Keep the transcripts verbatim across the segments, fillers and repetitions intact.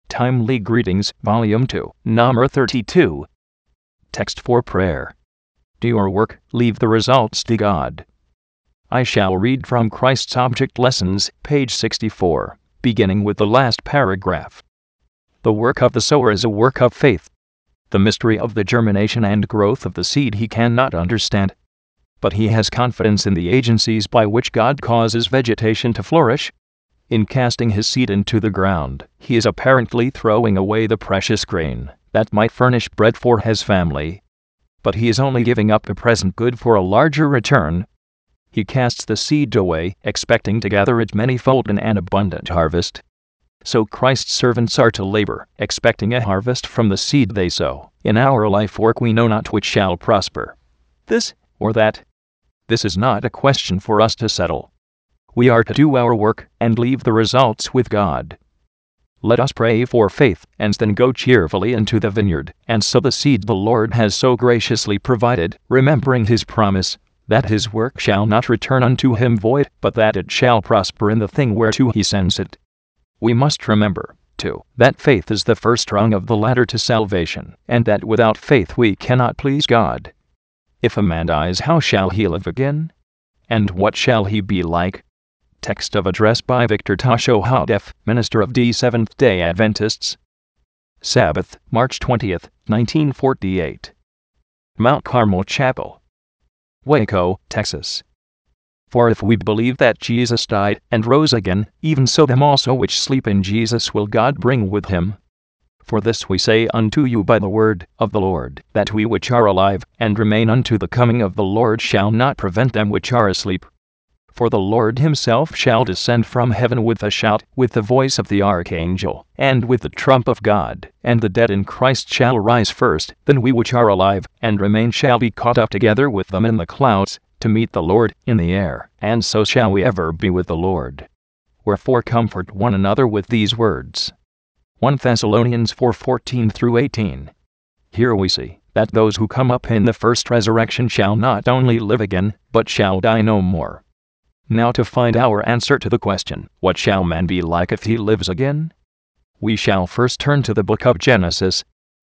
Timely Greetings, Volume two, Number thirty-two. Text for Prayer. Do your work, leave the results to God. I shall read from Christ's Object Lessons, page sixty-four, beginning with the last paragraph. The work of the sower is a work of faith. The mystery of the germination and growth of the seed he cannot understand. But he has confidence in the agencies by which God causes vegetation to flourish. In casting his seed into the ground, he is apparently throwing away the precious grain that might furnish bread for his family. But he is only giving up the present good for a larger return. He casts the seed away, expecting to gather it manyfold in an abundant harvest. So Christ's servants are to labor, expecting a harvest from the seed they sow. In our life work we know not which shall prosper, this or that. This is not a question for us to settle. We are to do our work and leave the results with God. Let us pray for faith, and then go cheerfully into the vineyard, and sow the seed the Lord has so graciously provided, remembering his promise, that his work shall not return unto him void, but that it shall prosper in the thing whereto he sends it. We must remember, too, that faith is the first rung of the ladder to salvation, and that without faith we cannot please God. If a man dies, how shall he live again? And what shall he be like? Text of address by Victor Tasho Hadef, Minister of the Seventh-day Adventists. Sabbath, March twentieth, nineteen forty-eight. Mount Carmel Chapel, Waco, Texas. For if we believe that Jesus died and rose again, even so them also which sleep in Jesus will God bring with him. For this we say unto you by the word of the Lord, that we which are alive and remain unto the coming of the Lord shall not prevent them which are asleep. For the Lord himself shall descend from heaven with a shout, with the voice of the archangel, and with the trump of God, and the dead in Christ shall rise first. Then we which are alive and remain shall be caught up together with them in the clouds, to meet the Lord in the air, and so shall we ever be with the Lord. Wherefore comfort one another with these words. First Thessalonians four fourteen through eighteen. Here we see that those who come up in the first resurrection shall not only live again, but shall die no more. Now to find our answer to the question, what shall man be like if he lives again? We shall first turn to the book of Genesis.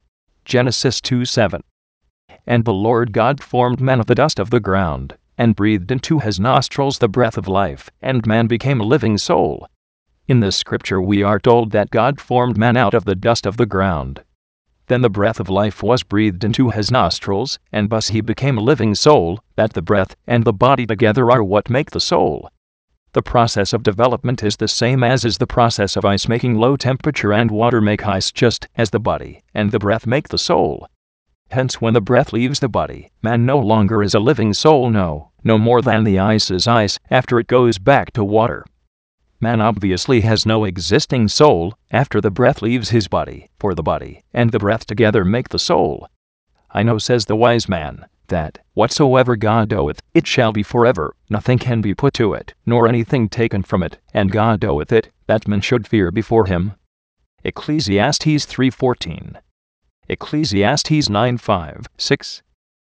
Genesis two seven. And the Lord God formed man of the dust of the ground, and breathed into his nostrils the breath of life, and man became a living soul. In this scripture we are told that God formed man out of the dust of the ground. Then the breath of life was breathed into his nostrils, and thus he became a living soul, that the breath and the body together are what make the soul. The process of development is the same as is the process of ice making low temperature and water make ice, just as the body and the breath make the soul. Hence when the breath leaves the body, man no longer is a living soul, no, no more than the ice is ice after it goes back to water. Man obviously has no existing soul after the breath leaves his body, for the body and the breath together make the soul. I know, says the wise man, that whatsoever God doeth, it shall be forever, nothing can be put to it, nor anything taken from it, and God doeth it, that men should fear before him. Ecclesiastes three fourteen. Ecclesiastes nine five, six.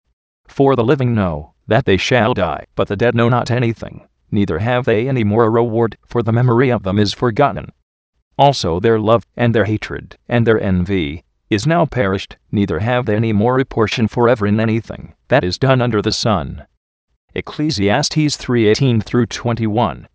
For the living know that they shall die, but the dead know not anything. Neither have they any more a reward, for the memory of them is forgotten. Also their love, and their hatred, and their envy, is now perished, neither have they any more a portion forever in anything that is done under the sun. Ecclesiastes three eighteen through twenty-one.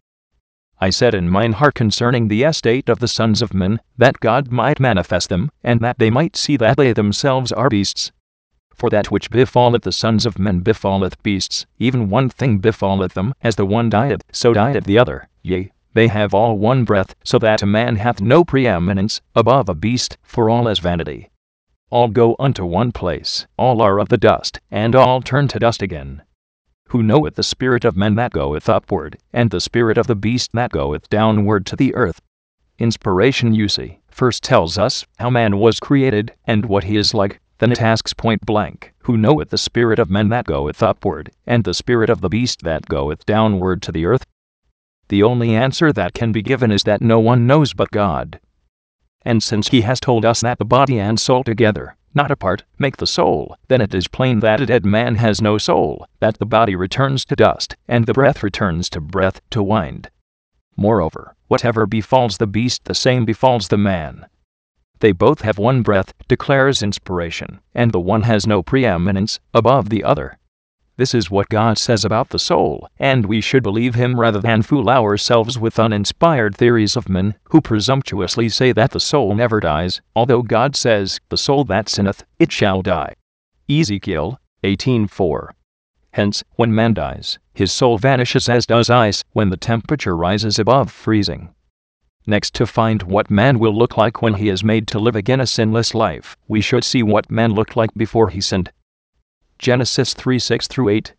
I said in mine heart concerning the estate of the sons of men, that God might manifest them, and that they might see that they themselves are beasts. For that which befalleth the sons of men befalleth beasts, even one thing befalleth them, as the one dieth, so dieth the other. Yea, they have all one breath, so that a man hath no preeminence above a beast, for all is vanity. All go unto one place, all are of the dust, and all turn to dust again. Who knoweth the spirit of man that goeth upward, and the spirit of the beast that goeth downward to the earth? Inspiration, you see, first tells us how man was created, and what he is like. Then it asks point blank, who knoweth the spirit of man that goeth upward, and the spirit of the beast that goeth downward to the earth? The only answer that can be given is that no one knows but God. And since he has told us that the body and soul together, not apart, make the soul, then it is plain that a dead man has no soul, that the body returns to dust, and the breath returns to breath, to wind. Moreover, whatever befalls the beast, the same befalls the man. They both have one breath, declares inspiration, and the one has no preeminence above the other. This is what God says about the soul, and we should believe him rather than fool ourselves with uninspired theories of men who presumptuously say that the soul never dies, although God says, "The soul that sinneth, it shall die." Ezekiel eighteen four. Hence, when man dies, his soul vanishes as does ice when the temperature rises above freezing. Next, to find what man will look like when he is made to live again a sinless life, we should see what man looked like before he sinned. Genesis three six through eight.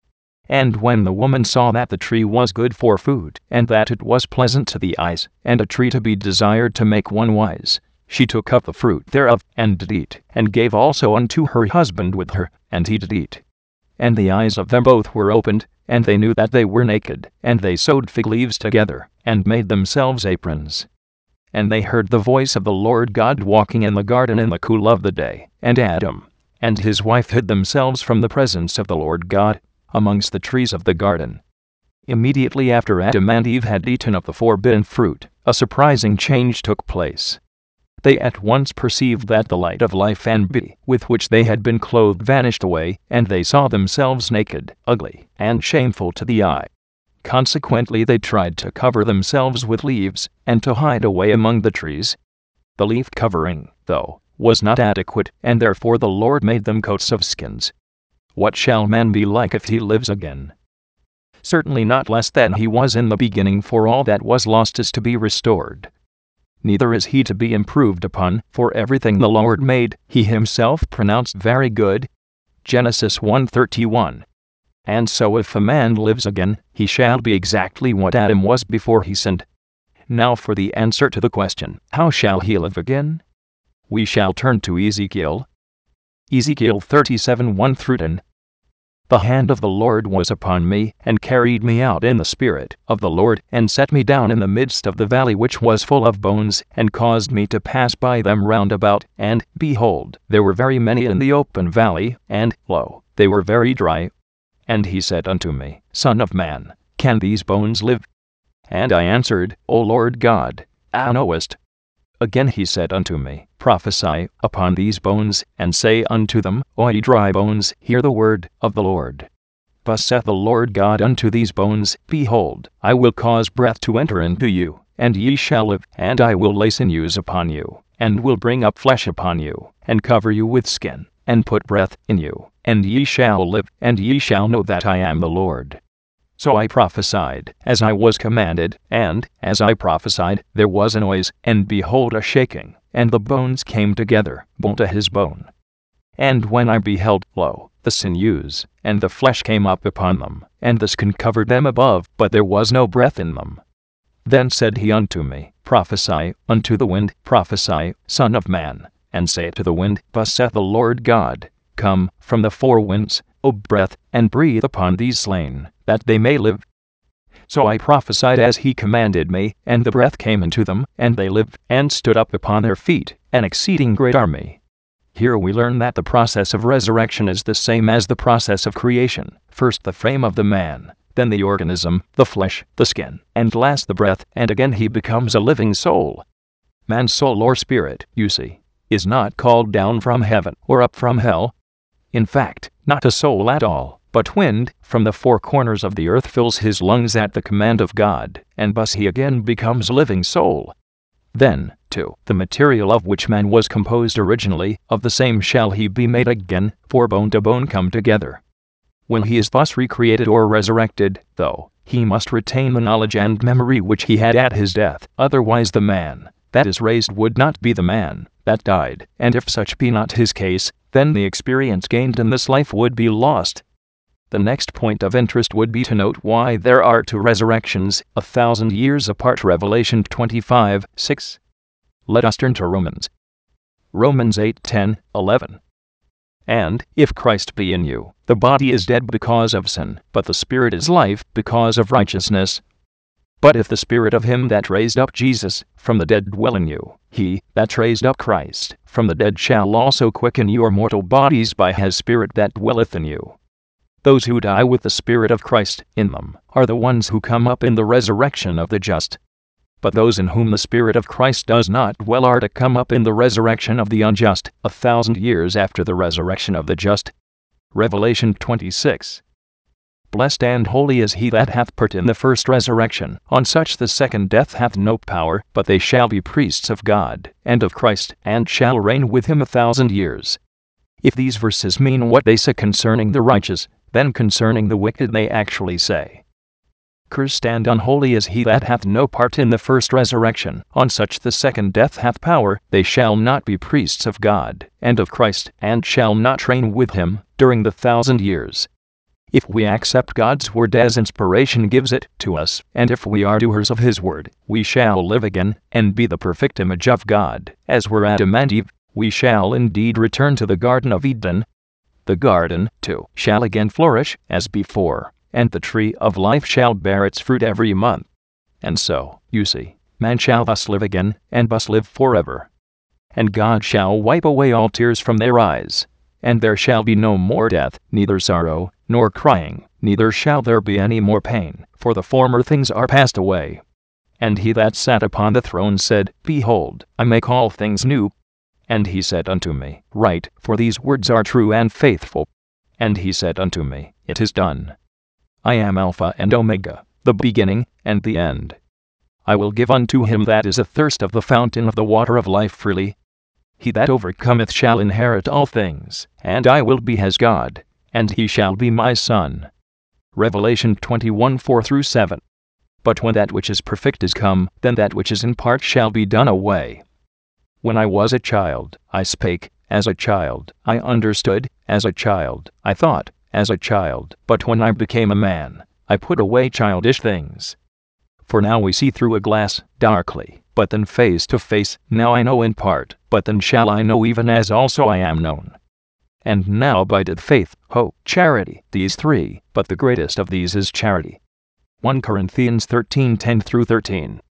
And when the woman saw that the tree was good for food, and that it was pleasant to the eyes, and a tree to be desired to make one wise, she took up the fruit thereof, and did eat, and gave also unto her husband with her, and he did eat. And the eyes of them both were opened, and they knew that they were naked, and they sewed fig leaves together, and made themselves aprons. And they heard the voice of the Lord God walking in the garden in the cool of the day, and Adam and his wife hid themselves from the presence of the Lord God amongst the trees of the garden. Immediately after Adam and Eve had eaten of the forbidden fruit, a surprising change took place. They at once perceived that the light of life and beauty with which they had been clothed vanished away, and they saw themselves naked, ugly, and shameful to the eye. Consequently they tried to cover themselves with leaves, and to hide away among the trees. The leaf covering, though, was not adequate, and therefore the Lord made them coats of skins. What shall man be like if he lives again? Certainly not less than he was in the beginning, for all that was lost is to be restored. Neither is he to be improved upon, for everything the Lord made, he himself pronounced very good. Genesis one thirty-one. And so if a man lives again, he shall be exactly what Adam was before he sinned. Now for the answer to the question, how shall he live again? We shall turn to Ezekiel. Ezekiel thirty-seven one through ten. The hand of the Lord was upon me, and carried me out in the spirit of the Lord, and set me down in the midst of the valley which was full of bones, and caused me to pass by them round about, and, behold, there were very many in the open valley, and, lo, they were very dry. And he said unto me, Son of man, can these bones live? And I answered, O Lord God, thou knowest. Again he said unto me, Prophesy upon these bones, and say unto them, O ye dry bones, hear the word of the Lord. Thus saith the Lord God unto these bones, Behold, I will cause breath to enter into you, and ye shall live, and I will lay sinews upon you, and will bring up flesh upon you, and cover you with skin, and put breath in you, and ye shall live, and ye shall know that I am the Lord. So I prophesied, as I was commanded, and, as I prophesied, there was a noise, and behold a shaking, and the bones came together, bone to his bone. And when I beheld, lo, the sinews, and the flesh came up upon them, and the skin covered them above, but there was no breath in them. Then said he unto me, Prophesy unto the wind, prophesy, Son of man, and say to the wind, Thus saith the Lord God, Come from the four winds, O breath, and breathe upon these slain, that they may live. So I prophesied as he commanded me, and the breath came into them, and they lived, and stood up upon their feet, an exceeding great army. Here we learn that the process of resurrection is the same as the process of creation, first the frame of the man, then the organism, the flesh, the skin, and last the breath, and again he becomes a living soul. Man's soul or spirit, you see, is not called down from heaven or up from hell. In fact, not a soul at all, but wind from the four corners of the earth fills his lungs at the command of God, and thus he again becomes a living soul. Then, too, the material of which man was composed originally, of the same shall he be made again, for bone to bone come together. When he is thus recreated or resurrected, though, he must retain the knowledge and memory which he had at his death, otherwise the man that is raised would not be the man that died, and if such be not his case, then the experience gained in this life would be lost. The next point of interest would be to note why there are two resurrections, a thousand years apart. Revelation twenty-five six. Let us turn to Romans. Romans eight ten, eleven. And, if Christ be in you, the body is dead because of sin, but the spirit is life because of righteousness. But if the spirit of him that raised up Jesus from the dead dwell in you, he that raised up Christ from the dead shall also quicken your mortal bodies by his spirit that dwelleth in you. Those who die with the spirit of Christ in them are the ones who come up in the resurrection of the just. but those in whom the Spirit of Christ does not dwell are to come up in the resurrection of the unjust, a thousand years after the resurrection of the just. Revelation twenty-six. Blessed and holy is he that hath part in the first resurrection. On such the second death hath no power, but they shall be priests of God, and of Christ, and shall reign with him a thousand years. If these verses mean what they say concerning the righteous, then concerning the wicked they actually say, Cursed and unholy is he that hath no part in the first resurrection. On such the second death hath power, they shall not be priests of God, and of Christ, and shall not reign with him, during the thousand years. If we accept God's word as inspiration gives it to us, and if we are doers of his word, we shall live again, and be the perfect image of God, as were Adam and Eve. We shall indeed return to the Garden of Eden. The garden, too, shall again flourish, as before, and the tree of life shall bear its fruit every month. And so, you see, man shall thus live again, and thus live forever. And God shall wipe away all tears from their eyes. And there shall be no more death, neither sorrow, nor crying, neither shall there be any more pain, for the former things are passed away. And he that sat upon the throne said, Behold, I make all things new. And he said unto me, Write, for these words are true and faithful. And he said unto me, It is done. I am Alpha and Omega, the beginning and the end. I will give unto him that is athirst of the fountain of the water of life freely. He that overcometh shall inherit all things, and I will be his God, and he shall be my son. Revelation twenty-one four through seven. But when that which is perfect is come, then that which is in part shall be done away. When I was a child, I spake, as a child, I understood, as a child, I thought, as a child, but when I became a man, I put away childish things. For now we see through a glass, darkly, but then face to face. Now I know in part, but then shall I know even as also I am known. And now abideth faith, hope, charity, these three, but the greatest of these is charity. First Corinthians thirteen ten through thirteen.